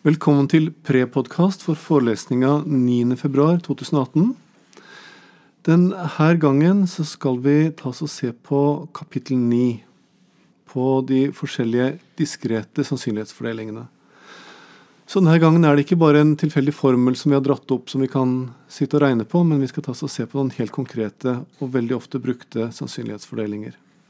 Velkommen til pre-podcast for forelesninga 9. februar 2018. Denne gangen så skal vi ta oss og se på kapittel 9, på de forskjellige diskrete sannsynlighetsfordelingene. Så denne gangen det ikke bare en tilfeldig formel som vi har dratt opp som vi kan sitte og regne på, men vi skal ta oss og se på noen helt konkrete og veldig ofte brukte sannsynlighetsfordelinger.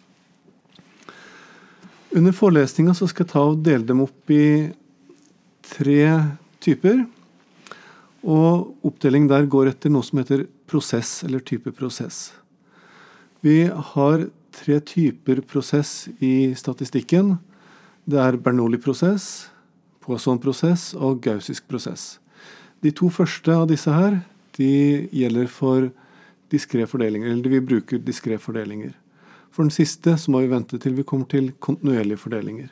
Under forelesninga så skal jeg ta og dele dem opp i 3 typer, og oppdeling der går etter noe som heter prosess eller type prosess. Vi har 3 typer prosess i statistikken. Det Bernoulli-prosess, Poisson-prosess og Gaussisk prosess. De 2 første av disse her, de gjelder for diskrete fordelinger, eller vi bruker diskrete fordelinger. For den siste så må vi vente til vi kommer til kontinuerlige fordelinger.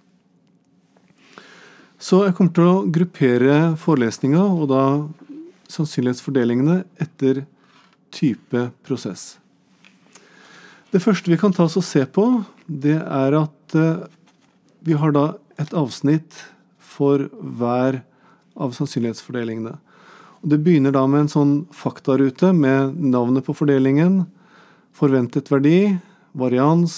Så jeg kommer til å gruppere forelesninga, og da sannsynlighetsfordelingene etter type prosess. Det første vi kan ta oss og se på, det at vi har da et avsnitt for hver av sannsynlighetsfordelingene. Og det begynner da med en sånn faktarute med navnet på fordelingen, forventet verdi, varians,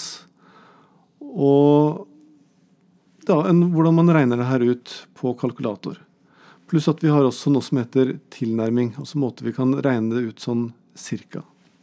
og hvordan man regner det her ut på kalkulator. Pluss at vi har også noe som heter tilnærming, altså måte vi kan regne det ut sånn cirka.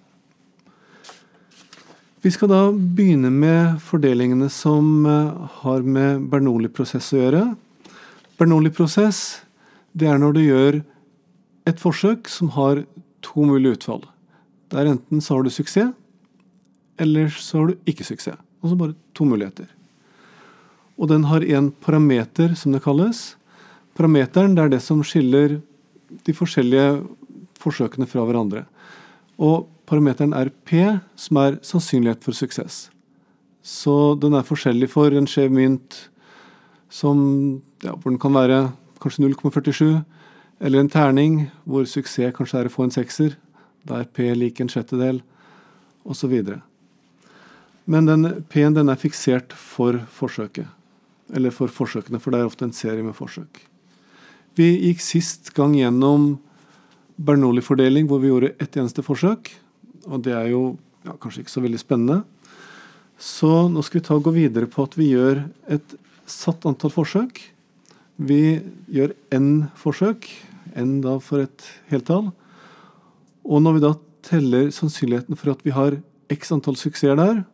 Vi skal da begynne med fordelingene som har med Bernoulli-prosess å gjøre. Bernoulli-prosess, det når du gjør et forsøk som har 2 mulige utfall. Der enten så har du suksess, eller så har du ikke suksess. Altså bare 2 muligheter. Og den har en parameter, som det kalles. Parameteren det det som skiller de forskjellige forsøkene fra hverandre. Og parameteren P, som sannsynlighet for suksess. Så den forskjellig for en skjev mynt, hvor den kan være kanskje 0,47, eller en terning, hvor suksess kanskje å få en 6er, der P lik en 1/6, og så videre. Men P-en den fiksert for forsøket. Eller for forsøkene, for det ofte en serie med forsøk. Vi gikk sist gang gjennom Bernoulli-fordeling, hvor vi gjorde et eneste forsøk, og det jo kanskje ikke så veldig spennende. Så nå skal vi ta og gå videre på at vi gjør et satt antall forsøk. Vi gjør n forsøk, n da for et heltall, og når vi da teller sannsynligheten for at vi har x antall suksesser der,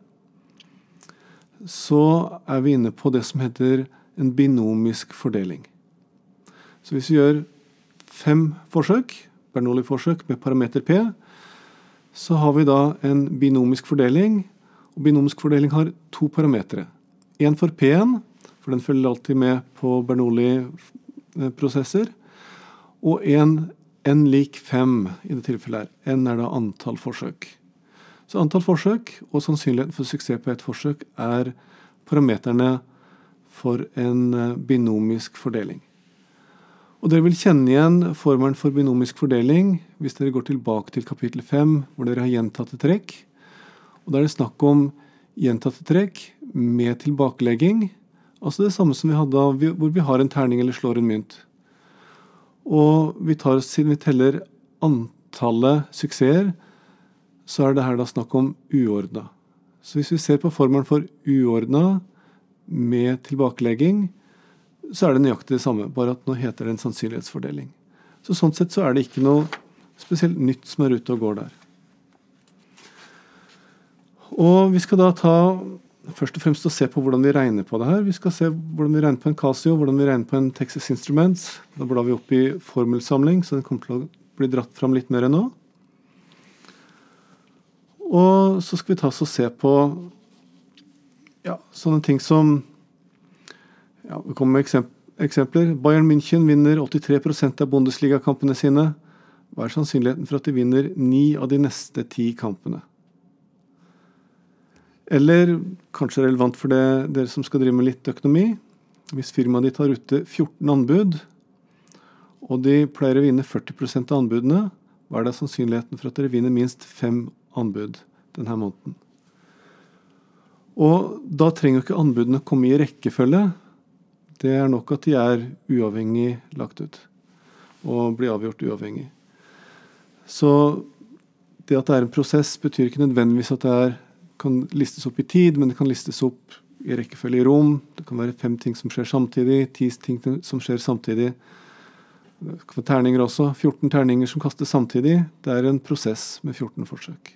så vi inne på det som heter en binomisk fordeling. Så hvis vi gjør 5 forsøk, Bernoulli-forsøk med parameter P, så har vi da en binomisk fordeling, og binomisk fordeling har 2 parametere. En for P-en, for den følger alltid med på Bernoulli-prosesser, og en n lik 5 i det tilfellet her. N da antall forsøk. Så antall forsøk og sannsynligheten for suksess på et forsøk parameterne for en binomisk fordeling. Og dere vil kjenne igjen formelen for binomisk fordeling hvis dere går tilbake til kapittel 5, hvor dere har gjentatte trekk. Og da det snakk om gjentatte trekk med tilbakelegging, altså det samme som vi hadde hvor vi har en terning eller slår en mynt. Og siden vi teller antallet suksesser, så det her da snakk om uordnet. Så hvis vi ser på formelen for uordnet med tilbakelegging, så det nøyaktig det samme, bare at nå heter det en sannsynlighetsfordeling. Så sånn sett så det ikke noe spesielt nytt som ute og går der. Og vi skal da først og fremst se på hvordan vi regner på det her. Vi skal se hvordan vi regner på en Casio, hvordan vi regner på en Texas Instruments. Da blar vi opp i formelsamling, så den kommer til å bli dratt fram litt mer enn nå. Og så skal vi ta oss og se på sånne ting som vi kommer med eksempler. Bayern München vinner 83% av Bundesliga-kampene sine. Hva sannsynligheten for at de vinner 9 av de neste 10 kampene? Eller kanskje relevant for dere som skal drive med litt økonomi. Hvis firmaet ditt har ute 14 anbud, og de pleier å vinne 40% av anbudene, hva det sannsynligheten for at dere vinner minst 5 anbud denne måneden? Og da trenger ikke anbudene komme i rekkefølge. det nok at de uavhengig lagt ut, og blir avgjort uavhengig. Så det at det en prosess betyr ikke nødvendigvis at det kan listes opp i tid, men det kan listes opp i rekkefølge i rom. Det kan være 5 ting som skjer samtidig, 10 ting som skjer samtidig. Det kan være terninger også, 14 terninger som kastes samtidig. Det en prosess med 14 forsøk.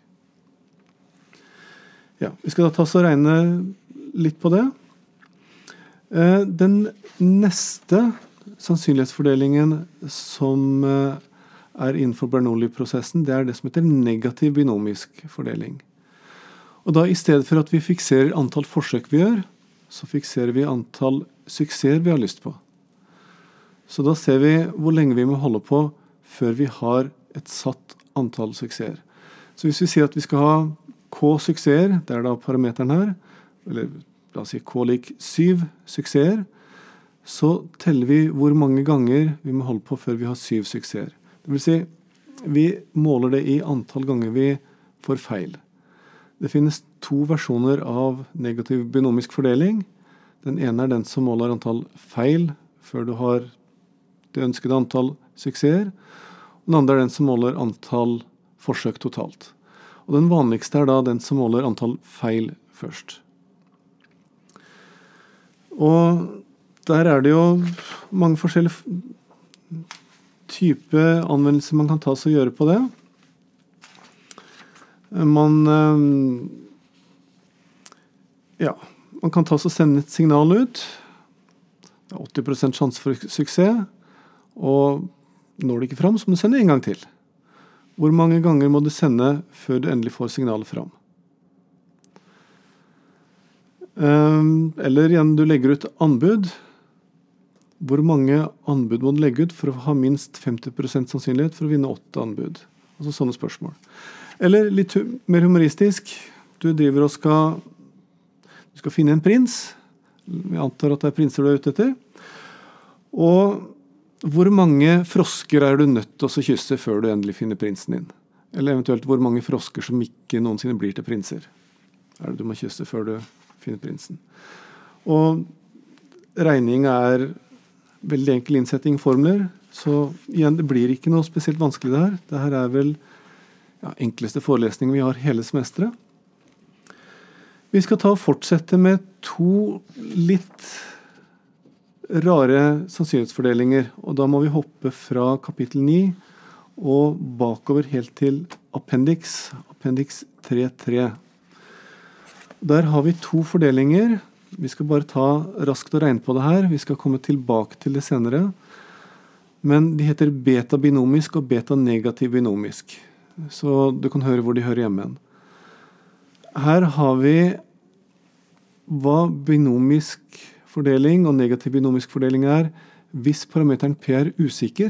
Ja, vi skal da ta oss og regne litt på det. Den neste sannsynlighetsfordelingen som innenfor Bernoulli-prosessen, det det som heter negativ binomisk fordeling. Og da i stedet for at vi fikserer antall forsøk vi gjør, så fikserer vi antall suksesser vi har lyst på. Så da ser vi hvor lenge vi må holde på før vi har et satt antall suksesser. Så hvis vi sier at vi skal ha K suksesser, det da parameteren her, eller la oss si K lik 7 suksesser, så teller vi hvor mange ganger vi må holde på før vi har 7 suksesser. Det vil si, vi måler det i antall ganger vi får feil. Det finnes 2 versjoner av negativ binomisk fordeling. Den ene den som måler antall feil før du har det ønskede antall suksesser. Den andre den som måler antall forsøk totalt. Og den vanligste da den som måler antall feil først. Og der det jo mange forskjellige type anvendelser man kan ta og gjøre på det. Man kan ta og sende et signal ut. Det 80% sjanse for suksess. Og når det ikke fram, så må du sende en gang til. Hvor mange ganger må du sende før du endelig får signalet fram? Eller igjen, du legger ut anbud. Hvor mange anbud må du legge ut for å ha minst 50% sannsynlighet for å vinne 8 anbud? Altså sånne spørsmål. Eller litt mer humoristisk. Du driver og skal finne en prins. Vi antar at det prinser du ute etter. Og hvor mange frosker du nødt til å kysse før du endelig finner prinsen din? Eller eventuelt hvor mange frosker som ikke noensinne blir til prinser? Det du må kysse før du finner prinsen? Og regning veldig enkel innsetting formler, så igjen, det blir ikke noe spesielt vanskelig det her. Det her vel enkleste forelesning vi har hele semesteret. Vi skal ta og fortsette med 2 litt rare sannsynlighetsfordelinger, og da må vi hoppe fra kapittel 9 og bakover helt til appendix 3.3. Der har vi 2 fordelinger. Vi skal bare ta raskt og regne på det her. Vi skal komme tilbake til det senere. Men de heter beta-binomisk og beta-negativ binomisk. Så du kan høre hvor de hører hjemme. Her har vi hva binomisk fordeling og negativ binomisk fordeling hvis parameteren P usikker.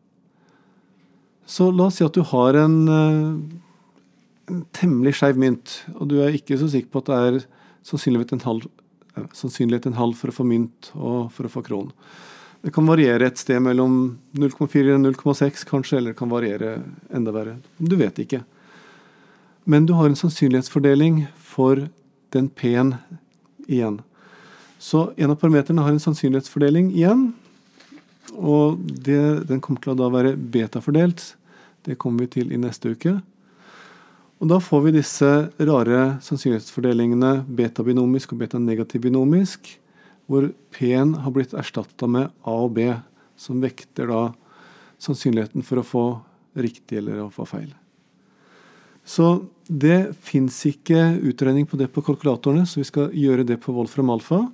Så la oss si at du har en temmelig skjev mynt, og du ikke så sikker på at det sannsynlighet en halv for å få mynt og for å få kron. Det kan variere et sted mellom 0,4 og 0,6 kanskje, eller det kan variere enda verre. Du vet ikke. Men du har en sannsynlighetsfordeling for den P-en igjen. Så en av parameterne har en sannsynlighetsfordeling igjen, og den kommer til å da være beta-fordelt. Det kommer vi til i neste uke. Og da får vi disse rare sannsynlighetsfordelingene beta-binomisk og beta-negativ binomisk, hvor P-en har blitt erstattet med A og B, som vekter da sannsynligheten for å få riktig eller å få feil. Så det finnes ikke utregning på det på kalkulatorene, så vi skal gjøre det på Wolfram Alpha.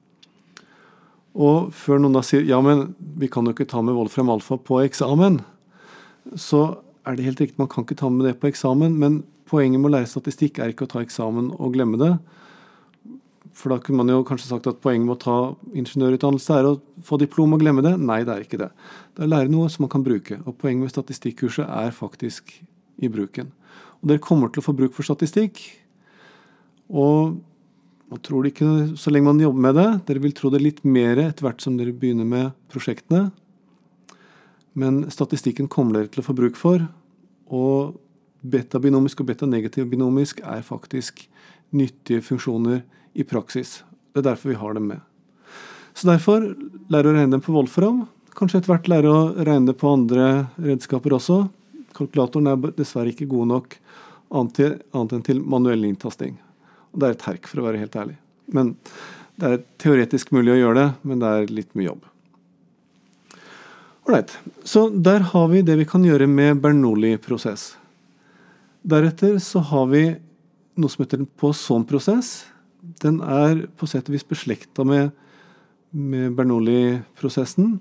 Og før noen da sier, ja, men vi kan jo ikke ta med Wolfram Alpha på eksamen, så det helt riktig, man kan ikke ta med det på eksamen, men poenget med å lære statistikk ikke å ta eksamen og glemme det. For da kunne man jo kanskje sagt at poenget med å ta ingeniørutdannelse å få diplom og glemme det. Nei, det ikke det. Det å lære noe som man kan bruke, og poenget med statistikkurset faktisk i bruken. Og dere kommer til å få bruk for statistikk, og man tror det ikke så lenge man jobber med det. Dere vil tro det litt mer etter hvert som dere begynner med prosjektene. Men statistikken kommer dere til å få bruk for, og beta-binomisk og beta-negativ binomisk faktisk nyttige funksjoner i praksis. Det derfor vi har dem med. Så derfor lære å regne dem på Wolfram. Kanskje etter hvert lære å regne det på andre redskaper også. Kalkulatoren er dessverre ikke god nok annet enn til manuell inntasting. Og det er et herk, for å være helt ærlig. Men det er teoretisk mulig å gjøre det, men det er litt mye jobb. Alright, så der har vi det vi kan gjøre med Bernoulli-prosess. Deretter så har vi noe som heter en Poisson-prosess. Den er på sett og vis beslektet med Bernoulli-prosessen.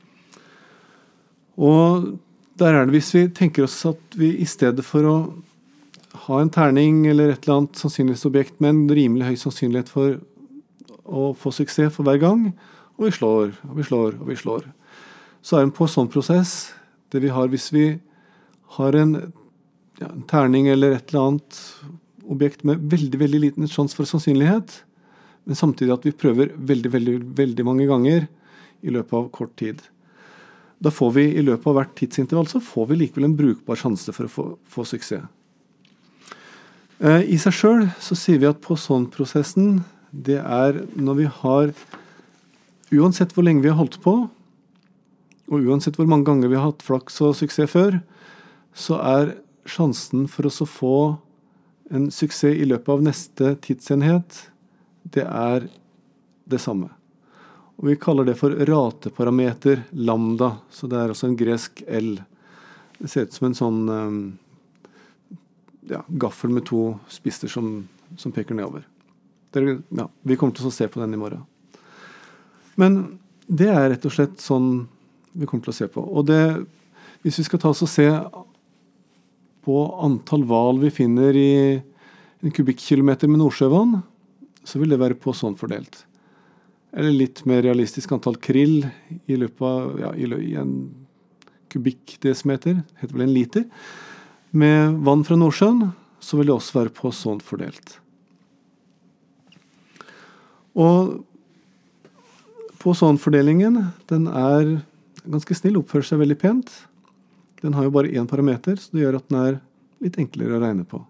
Og der er det hvis vi tenker oss at vi i stedet for å ha en terning eller et eller annet sannsynlighetsobjekt med en rimelig høy sannsynlighet for å få suksess for hver gang, og vi slår, og vi slår, og vi slår. Så er det en Poisson-prosess, det vi har hvis vi har en terning eller et eller annet objekt med veldig, veldig liten sjanse for sannsynlighet, men samtidig at vi prøver veldig, veldig, veldig mange ganger i løpet av kort tid. Da får vi i løpet av hvert tidsintervall så får vi likevel en brukbar sjanse for å få suksess. I seg selv så sier vi at Poisson-prosessen det er når vi har, uansett hvor lenge vi har holdt på, og uansett hvor mange ganger vi har hatt flaks og suksess før, så er sjansen for oss å få en suksess i løpet av neste tidsenhet, det er det samme. Og vi kaller det for rateparameter lambda, så det er altså en gresk L. Det ser ut som en sånn gaffel med to spisser som peker nedover. Vi kommer til å se på den i morgen. Men det er rett og slett sånn vi kommer til å se på. Og det, hvis vi skal ta oss og se på antall hval vi finner i en kubikkilometer med Nordsjøvann, så vil det være Poisson-fordelt. Eller litt mer realistisk antall krill i løpet av i en kubikkdesimeter, heter vel en liter. Med vann fra Nordsjøen, så vil det også være Poisson-fordelt. Og Poisson-fordelingen, den er ganske snill, oppfører seg veldig pent. Den har jo bare én parameter, så det gjør at den er litt enklere å regne på.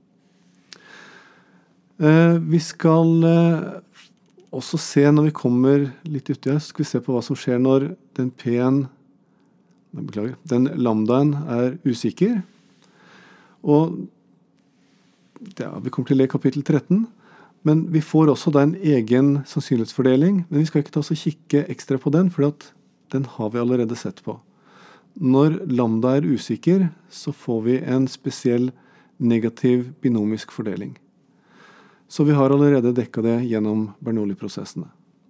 Vi skal også se når vi kommer litt uti her, så skal vi se på hva som skjer når den lambdaen er usikker. Og vi kommer til det i kapittel 13, men vi får også da en egen sannsynlighetsfordeling, men vi skal ikke ta oss og kikke ekstra på den, for den har vi allerede sett på. Når lambda er usikker, så får vi en spesiell negativ binomisk fordeling. Så vi har allerede dekket det gjennom Bernoulli-prosessene.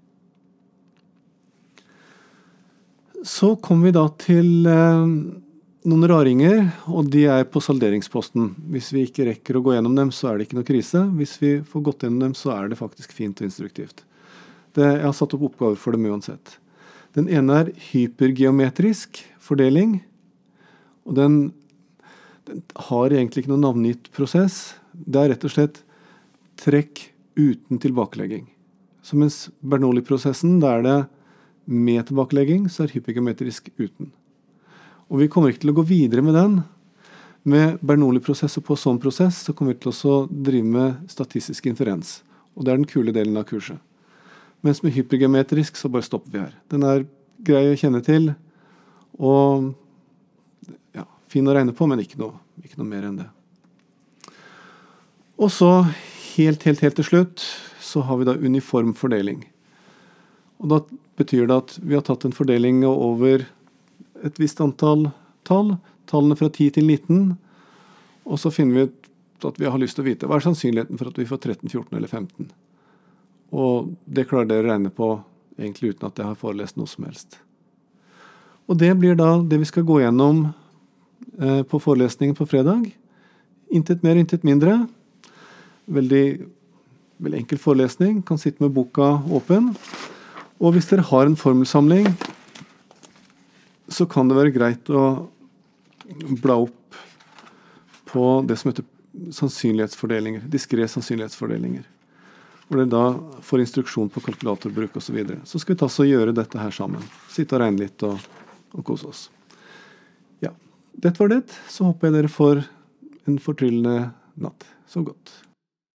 Så kommer vi da til noen raringer, og de er på salderingsposten. Hvis vi ikke rekker å gå gjennom dem, så er det ikke noe krise. Hvis vi får gått gjennom dem, så er det faktisk fint og instruktivt. Jeg har satt opp oppgaver for dem uansett. Den ene er hypergeometrisk fordeling, og den har egentlig ikke noen navngitt prosess. Det er rett og slett trekk uten tilbakelegging. Så mens Bernoulli-prosessen, da er det med tilbakelegging, så er hypergeometrisk uten. Og vi kommer ikke til å gå videre med den. Med Bernoulli-prosess og Poisson-prosess så kommer vi til å drive med statistisk inferens. Og det er den kule delen av kurset. Mens med hypergeometrisk så bare stopper vi her. Den er grei å kjenne til, og fin å regne på, men ikke noe mer enn det. Og så helt til slutt så har vi da uniform fordeling. Og da betyr det at vi har tatt en fordeling over et visst antall tallene fra 10 til 19, og så finner vi ut at vi har lyst til å vite hva er sannsynligheten for at vi får 13, 14 eller 15. Og det klarer dere å regne på egentlig uten at jeg har forelest noe som helst. Og det blir da det vi skal gå gjennom på forelesningen på fredag. Intet mer, intet mindre. Veldig enkel forelesning. Kan sitte med boka åpen. Og hvis dere har en formelsamling, så kan det være greit å bla opp på det som heter sannsynlighetsfordelinger, diskret sannsynlighetsfordelinger, hvor dere da får instruksjon på kalkulatorbruk og så videre. Så skal vi ta oss og gjøre dette her sammen. Sitte og regne litt og kose oss. Ja, dette var det. Så håper jeg dere får en fortryllende natt. Så godt.